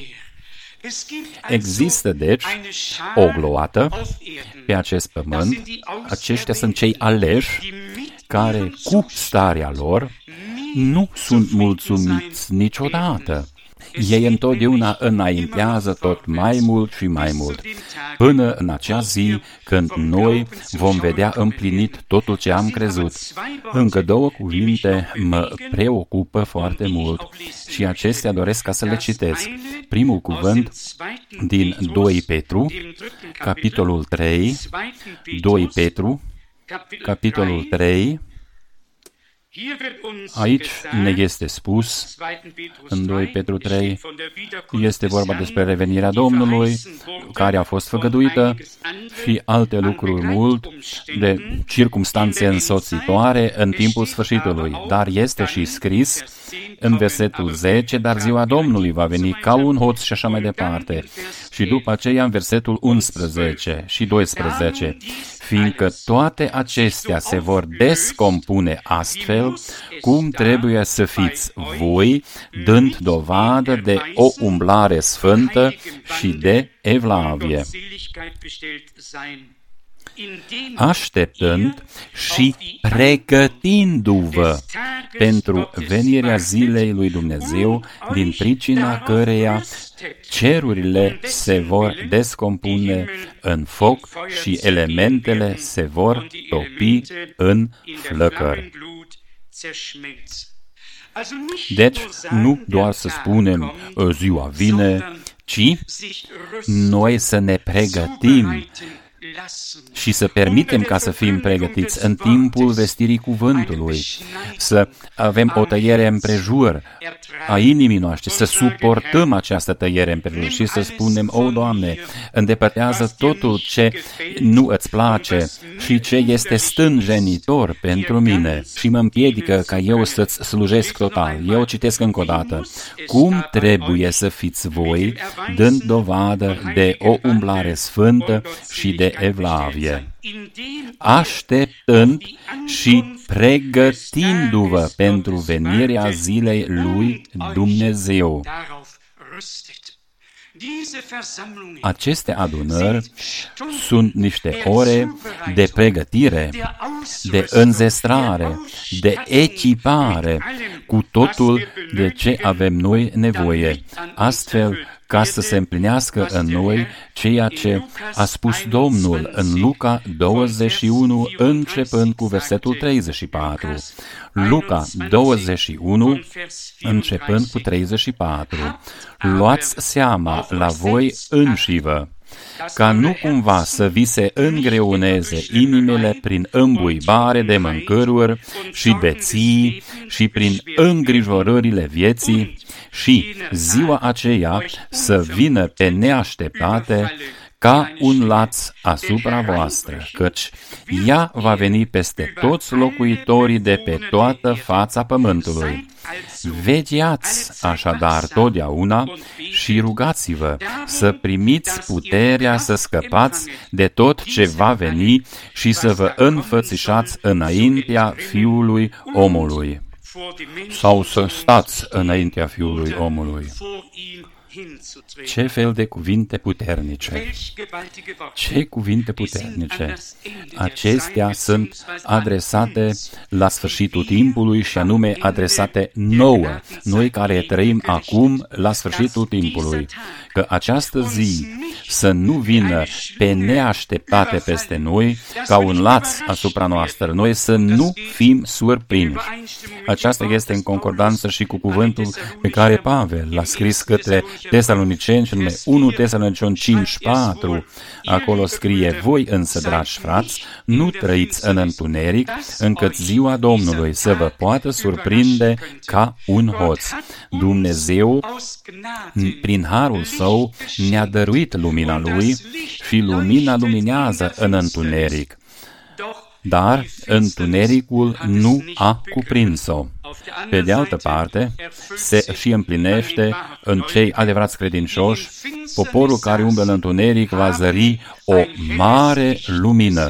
Există, deci, o gloată pe acest pământ. Aceștia sunt cei aleși care, cu starea lor, nu sunt mulțumiți niciodată. Ei întotdeauna înaintează tot mai mult și mai mult, până în acea zi când noi vom vedea împlinit totul ce am crezut. Încă două cuvinte mă preocupă foarte mult și acestea doresc ca să le citesc. Primul cuvânt din doi Petru, capitolul trei, doi Petru, capitolul trei, aici ne este spus, în doi Petru trei, este vorba despre revenirea Domnului, care a fost făgăduită, și alte lucruri mult, de circumstanțe însoțitoare în timpul sfârșitului. Dar este și scris în versetul zece, dar ziua Domnului va veni ca un hoț și așa mai departe. Și după aceea în versetul unsprezece și doisprezece, fiindcă toate acestea se vor descompune astfel, cum trebuie să fiți voi, dând dovadă de o umblare sfântă și de evlavie, așteptând și pregătindu-vă pentru venirea zilei lui Dumnezeu, din pricina căreia cerurile se vor descompune în foc și elementele se vor topi în flăcări. Deci, nu doar să spunem ziua vine, ci noi să ne pregătim și să permitem ca să fim pregătiți în timpul vestirii cuvântului, să avem o tăiere împrejur a inimii noastre, să suportăm această tăiere împrejur și să spunem: o, Doamne, îndepărtează totul ce nu îți place și ce este stânjenitor pentru mine și mă împiedică ca eu să-ți slujesc total. Eu citesc încă o dată: cum trebuie să fiți voi, dând dovadă de o umblare sfântă și de evlavie, așteptând și pregătindu-vă pentru venirea zilei lui Dumnezeu. Aceste adunări sunt niște ore de pregătire, de înzestrare, de echipare cu totul de ce avem noi nevoie, astfel ca să se împlinească în noi ceea ce a spus Domnul în Luca douăzeci și unu, începând cu versetul treizeci și patru. Luca douăzeci și unu, începând cu treizeci și patru. Luați seama la voi înșivă, ca nu cumva să vi se îngreuneze inimile prin îmbuibare de mâncăruri și beții și prin îngrijorările vieții, și ziua aceea să vină pe neașteptate, ca un laț asupra voastră, căci ea va veni peste toți locuitorii de pe toată fața pământului. Vegheați așadar totdeauna și rugați-vă să primiți puterea să scăpați de tot ce va veni și să vă înfățișați înaintea Fiului omului. Sau să stați înaintea Fiului omului. Ce fel de cuvinte puternice! Ce cuvinte puternice! Acestea sunt adresate la sfârșitul timpului și anume adresate nouă, noi care trăim acum la sfârșitul timpului. Că această zi să nu vină pe neașteptate peste noi ca un laț asupra noastră, noi să nu fim surprinși. Aceasta este în concordanță și cu cuvântul pe care Pavel l-a scris către Tesaloniceni, și anume unu Tesaloniceni cinci patru. Acolo scrie: voi însă, dragi frați, nu trăiți în întuneric, încât ziua Domnului să vă poată surprinde ca un hoț. Dumnezeu, prin harul Său, ne-a dăruit lumina Lui și lumina luminează în întuneric. Dar întunericul nu a cuprins-o. Pe de altă parte, se și împlinește în cei adevărați credincioși, poporul care umblă în întuneric va zări o mare lumină.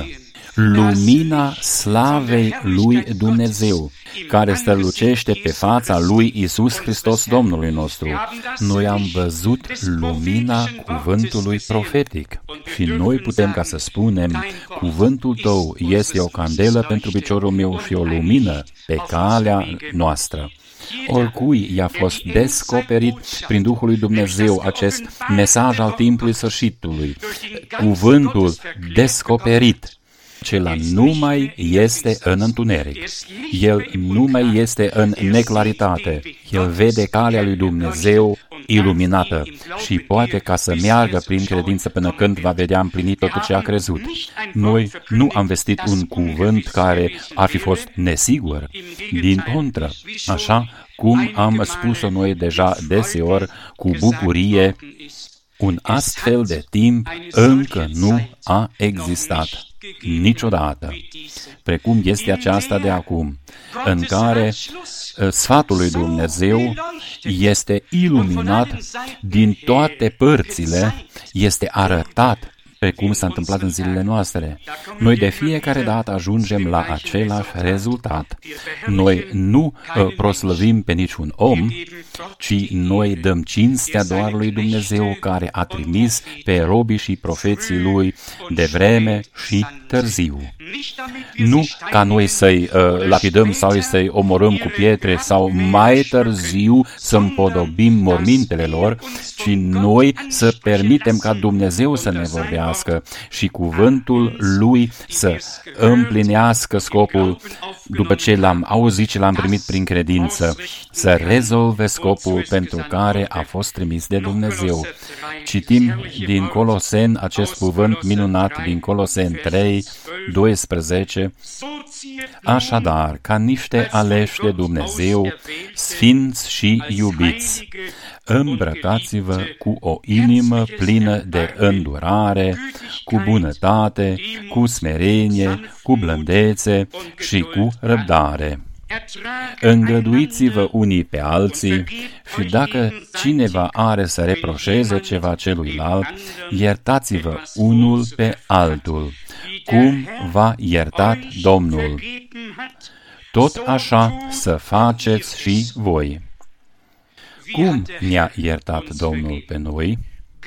Lumina slavei lui Dumnezeu, care strălucește pe fața lui Iisus Hristos, Domnului nostru. Noi am văzut lumina cuvântului profetic și noi putem ca să spunem: cuvântul tău este o candelă pentru piciorul meu și o lumină pe calea noastră. Oricui i-a fost descoperit prin Duhul lui Dumnezeu acest mesaj al timpului sfârșitului, cuvântul descoperit, acela nu mai este în întuneric. El nu mai este în neclaritate. El vede calea lui Dumnezeu iluminată și poate ca să meargă prin credință până când va vedea împlinit tot ce a crezut. Noi nu am vestit un cuvânt care ar fi fost nesigur. Din contră, așa cum am spus-o noi deja deseori cu bucurie, un astfel de timp încă nu a existat niciodată, precum este aceasta de acum, în care sfatul lui Dumnezeu este iluminat din toate părțile, este arătat, precum s-a întâmplat în zilele noastre. Noi de fiecare dată ajungem la același rezultat. Noi nu uh, proslăvim pe niciun om, ci noi dăm cinstea doar lui Dumnezeu, care a trimis pe robii și profeții lui de vreme și târziu. Nu ca noi să-i uh, lapidăm sau să-i omorâm cu pietre sau mai târziu să împodobim mormintele lor, ci noi să permitem ca Dumnezeu să ne vorbească și cuvântul Lui să împlinească scopul după ce l-am auzit și l-am primit prin credință, să rezolve scopul pentru care a fost trimis de Dumnezeu. Citim din Coloseni acest cuvânt minunat din Coloseni trei doisprezece. Așadar, ca niște aleși de Dumnezeu, sfinți și iubiți, îmbrăcați-vă cu o inimă plină de îndurare, cu bunătate, cu smerenie, cu blândețe și cu răbdare. Îngăduiți-vă unii pe alții și dacă cineva are să reproșeze ceva celuilalt, iertați-vă unul pe altul, cum v-a iertat Domnul. Tot așa să faceți și voi. Cum ne-a iertat Domnul pe noi?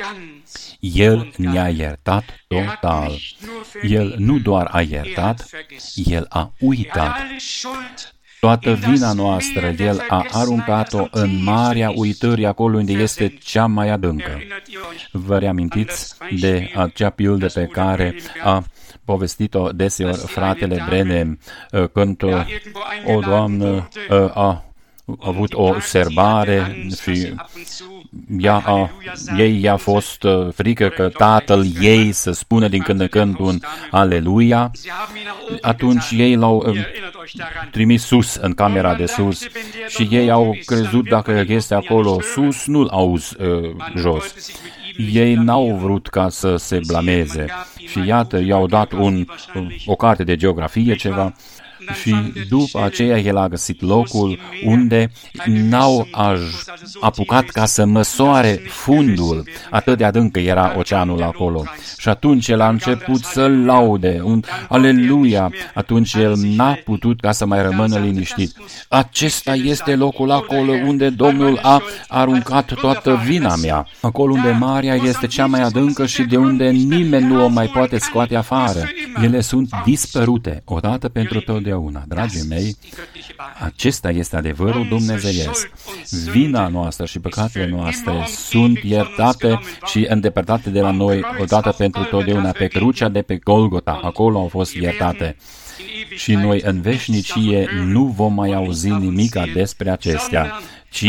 El ne-a iertat total. El nu doar a iertat, El a uitat. Toată vina noastră, El a aruncat-o în marea uitării, acolo unde este cea mai adâncă. Vă reamintiți de acea pildă pe care a povestit-o deseori fratele Brenem, când o doamnă a avut o serbare și ea a, ei i-a fost frică că tatăl ei să spună din când în când un aleluia. Atunci ei l-au trimis sus, în camera de sus, și ei au crezut dacă este acolo sus, nu-l auzi uh, jos. Ei n-au vrut ca să se blameze și iată, i-au dat un, o carte de geografie, ceva, și după aceea el a găsit locul unde n-au aj- apucat ca să măsoare fundul, atât de adânc că era oceanul acolo. Și atunci el a început să-l laude, un aleluia, atunci el n-a putut ca să mai rămână liniștit. Acesta este locul acolo unde Domnul a aruncat toată vina mea, acolo unde marea este cea mai adâncă și de unde nimeni nu o mai poate scoate afară. Ele sunt dispărute, odată pentru totdeauna. Dragii mei, acesta este adevărul dumnezeiesc. Vina noastră și păcatele noastre sunt iertate și îndepărtate de la noi odată pentru totdeauna. Pe crucea de pe Golgota, acolo au fost iertate. Și noi în veșnicie nu vom mai auzi nimica despre acestea, ci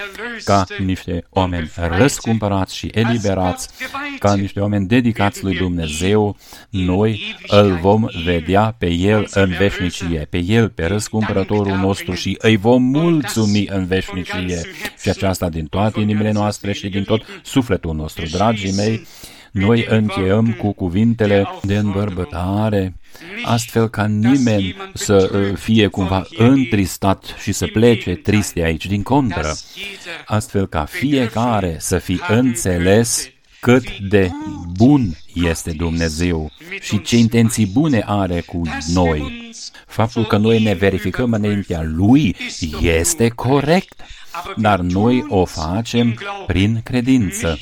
ca niște oameni răscumpărați și eliberați, ca niște oameni dedicați lui Dumnezeu, noi îl vom vedea pe El în veșnicie, pe El, pe răscumpărătorul nostru și îi vom mulțumi în veșnicie. Și aceasta din toate inimile noastre și din tot sufletul nostru. Dragii mei, noi încheiem cu cuvintele de îmbărbătare, astfel ca nimeni să fie cumva întristat și să plece trist de aici, din contră, astfel ca fiecare să fie înțeles cât de bun este Dumnezeu și ce intenții bune are cu noi. Faptul că noi ne verificăm înaintea Lui este corect, dar noi o facem prin credință,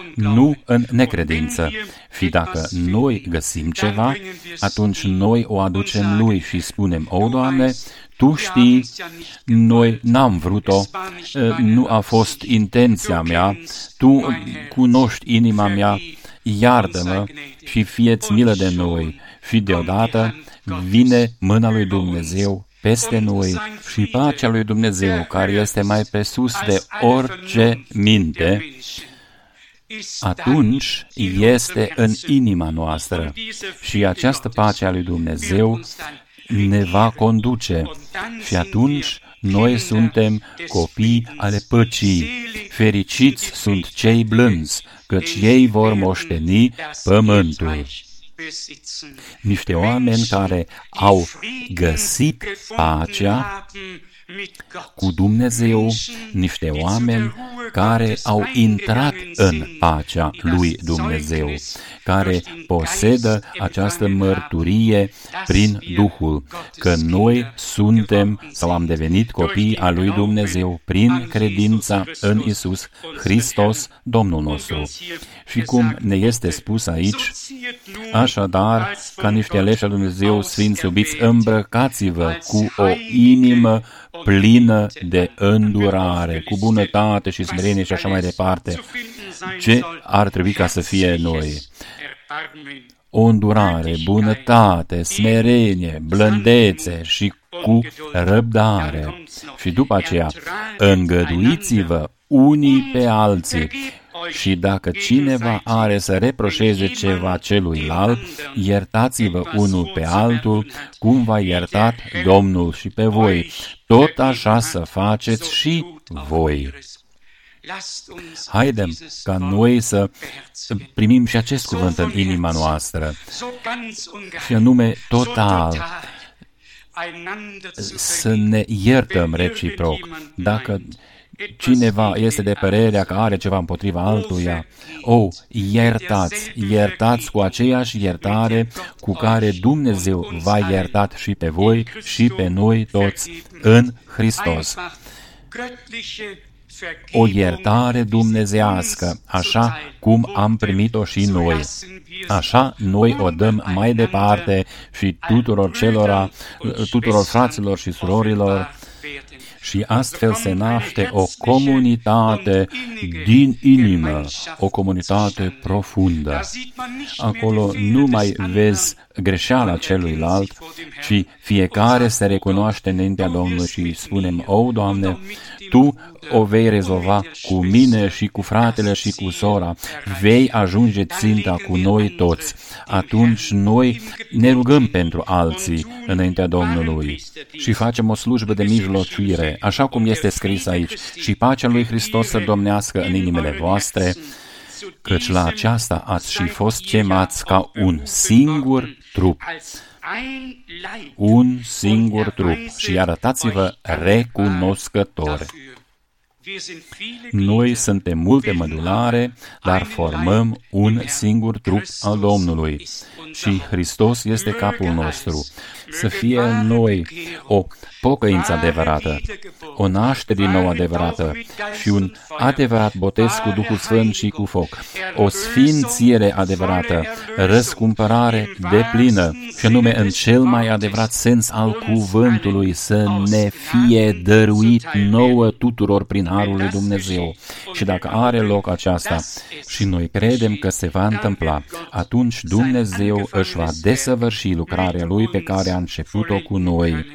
nu în necredință. Și dacă noi găsim ceva, atunci noi o aducem Lui și spunem: O, Doamne, Tu știi, noi n-am vrut-o, nu a fost intenția mea, Tu cunoști inima mea, iartă-mă și fie-ți milă de noi. Și deodată vine mâna lui Dumnezeu peste noi și pacea lui Dumnezeu, care este mai presus de orice minte, atunci este în inima noastră și această pace a lui Dumnezeu ne va conduce și atunci noi suntem copii ale păcii. Fericiți sunt cei blânzi, căci ei vor moșteni pământul. Niște oameni care au găsit pacea cu Dumnezeu, niște oameni care au intrat în pacea lui Dumnezeu, care posedă această mărturie prin Duhul, că noi suntem sau am devenit copii al lui Dumnezeu prin credința în Isus Hristos, Domnul nostru. Și cum ne este spus aici, așadar, ca niște aleși al Dumnezeu sfinți iubiți, îmbrăcați-vă cu o inimă plină de îndurare, cu bunătate și smerenie și așa mai departe. Ce ar trebui ca să fie noi? O îndurare, bunătate, smerenie, blândețe și cu răbdare. Și după aceea, îngăduiți-vă unii pe alții. Și dacă cineva are să reproșeze ceva celuilalt, iertați-vă unul pe altul, cum v-a iertat Domnul și pe voi. Tot așa să faceți și voi. Haidem ca noi să primim și acest cuvânt în inima noastră, și anume total, să ne iertăm reciproc. Dacă cineva este de părerea că are ceva împotriva altuia, o, iertați, iertați cu aceeași iertare cu care Dumnezeu v-a iertat și pe voi și pe noi toți în Hristos. O iertare dumnezeiască, așa cum am primit-o și noi. Așa noi o dăm mai departe și tuturor celora, tuturor fraților și surorilor. Și astfel se naște o comunitate din inimă, o comunitate profundă. Acolo nu mai vezi greșeala celuilalt, ci fiecare se recunoaște înaintea Domnului și spunem: O, Doamne, Tu o vei rezolva cu mine și cu fratele și cu sora, vei ajunge ținta cu noi toți. Atunci noi ne rugăm pentru alții înaintea Domnului și facem o slujbă de mijlocire, așa cum este scris aici: și pacea lui Hristos să domnească în inimile voastre căci la aceasta ați și fost chemați ca un singur trup. Un singur trup și arătați-vă recunoscători. Noi suntem multe mădulare, dar formăm un singur trup al Domnului și Hristos este capul nostru. Să fie în noi o pocăință adevărată, o naștere din nou adevărată și un adevărat botez cu Duhul Sfânt și cu foc, o sfințire adevărată, răscumpărare deplină și anume în cel mai adevărat sens al cuvântului să ne fie dăruit nouă tuturor prin harul lui Dumnezeu. Și dacă are loc aceasta și noi credem că se va întâmpla, atunci Dumnezeu își va desăvârși lucrarea Lui pe care a început-o cu noi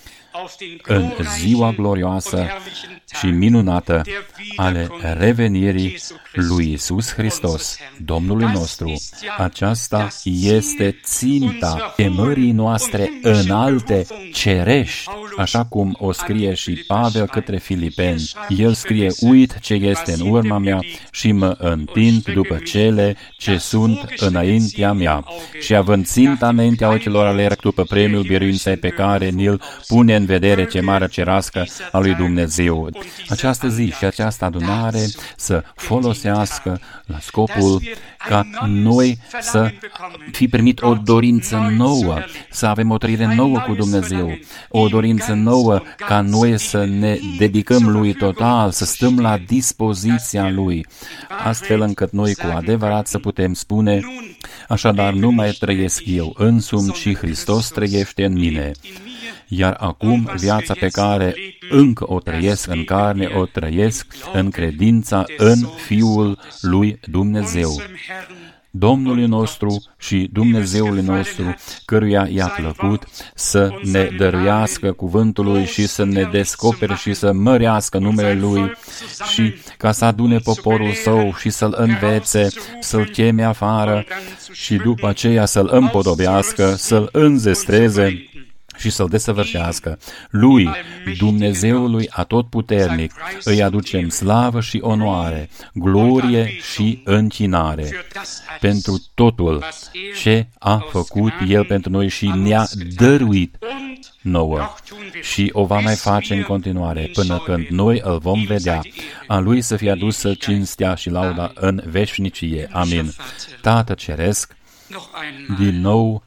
în ziua glorioasă și minunată ale revenirii lui Iisus Hristos, Domnului nostru. Aceasta este ținta chemării noastre înalte, cerești, așa cum o scrie și Pavel către Filipeni. El scrie, uit ce este în urma mea și mă întind după cele ce sunt înaintea mea. Și având ținta înaintea ochilor, alerg după premiul biruinței pe care ni-l pune în vedere chemarea cerească a lui Dumnezeu. Această zi și această adunare să folosească la scopul ca noi să fi primit o dorință nouă, să avem o trăire nouă cu Dumnezeu, o dorință nouă ca noi să ne dedicăm Lui total, să stăm la dispoziția Lui, astfel încât noi cu adevărat să putem spune, așadar nu mai trăiesc eu însumi, ci Hristos trăiește în mine. Iar acum viața pe care încă o trăiesc în carne, o trăiesc în credința în Fiul lui Dumnezeu, Domnului nostru și Dumnezeului nostru, căruia i-a plăcut să ne dăruiască cuvântul Lui și să ne descopere și să mărească numele Lui și ca să adune poporul Său și să-L învețe, să-L cheme afară și după aceea să-L împodobească, să-L înzestreze și să-L desăvârșească. Lui, Dumnezeului Atotputernic, îi aducem slavă și onoare, glorie și închinare pentru totul ce a făcut El pentru noi și ne-a dăruit nouă și o va mai face în continuare până când noi îl vom vedea. A Lui să fie adusă cinstea și lauda în veșnicie. Amin. Tată Ceresc, din nou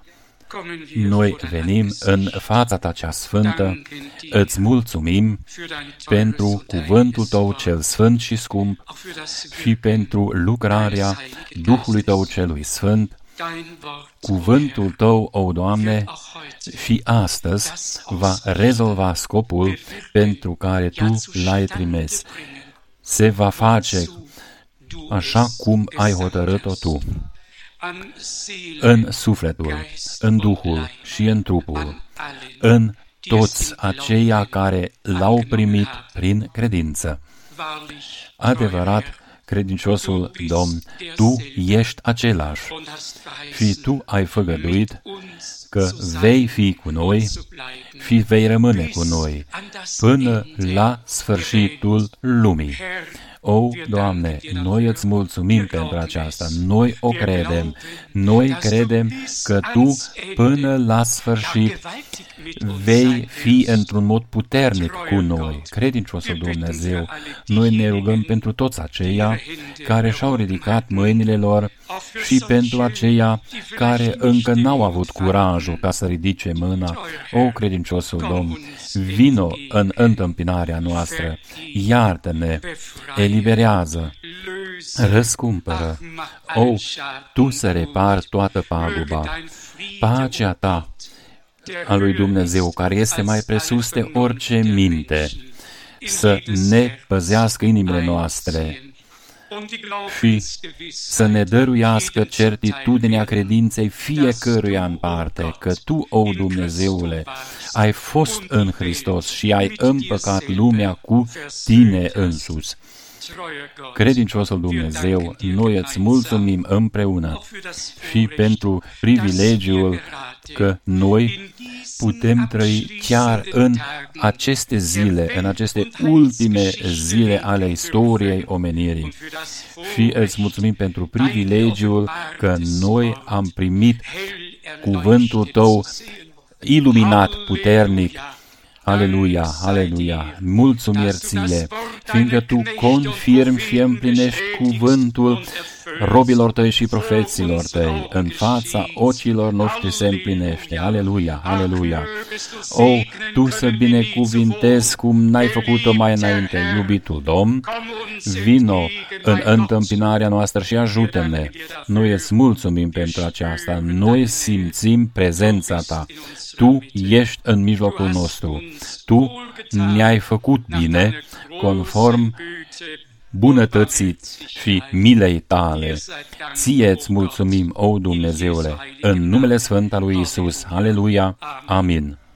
noi venim în fața Ta cea sfântă, îți mulțumim pentru cuvântul Tău cel sfânt și scump și pentru lucrarea Duhului Tău celui sfânt. Cuvântul Tău, o Doamne, și astăzi va rezolva scopul pentru care Tu l-ai trimis. Se va face așa cum ai hotărât-o Tu, în sufletul, în Duhul și în trupul, în toți aceia care l-au primit prin credință. Adevărat, credinciosul Domn, Tu ești același și Tu ai făgăduit că vei fi cu noi și vei rămâne cu noi până la sfârșitul lumii. O, Doamne, noi îți mulțumim pentru aceasta, noi o credem, noi credem că Tu până la sfârșit vei fi într-un mod puternic cu noi. Credinciosul Dumnezeu, noi ne rugăm pentru toți aceia care și-au ridicat mâinile lor și pentru aceia care încă n-au avut curajul ca să ridice mâna. O, credinciosul Domn, vino în întâmpinarea noastră, iartă-ne, eliberează, răscumpără. O, Tu să repari toată paguba. Pacea Ta a lui Dumnezeu, care este mai presus de orice minte, să ne păzească inimile noastre și să ne dăruiască certitudinea credinței fiecăruia în parte, că Tu, o Dumnezeule, ai fost în Hristos și ai împăcat lumea cu Tine însuți. Credinciosul Dumnezeu, noi îți mulțumim împreună și pentru privilegiul că noi putem trăi chiar în aceste zile, în aceste ultime zile ale istoriei omenirii. Și îți mulțumim pentru privilegiul că noi am primit cuvântul Tău iluminat, puternic. Aleluia, aleluia, mulțumiri Ție, fiindcă Tu confirmi și împlinești cuvântul robilor Tăi și profeților Tăi. În fața ochilor noștri se împlinește. Aleluia, aleluia. O, Tu să binecuvintezi cum n-ai făcut-o mai înainte, iubitul Domn. Vino în întâmpinarea noastră și ajută-ne. Noi îți mulțumim pentru aceasta. Noi simțim prezența Ta. Tu ești în mijlocul nostru. Tu ne-ai făcut bine conform bunătății și milei Tale. Ție-ți mulțumim, o Dumnezeule, în numele Sfânt al lui Iisus. Aleluia. Amin.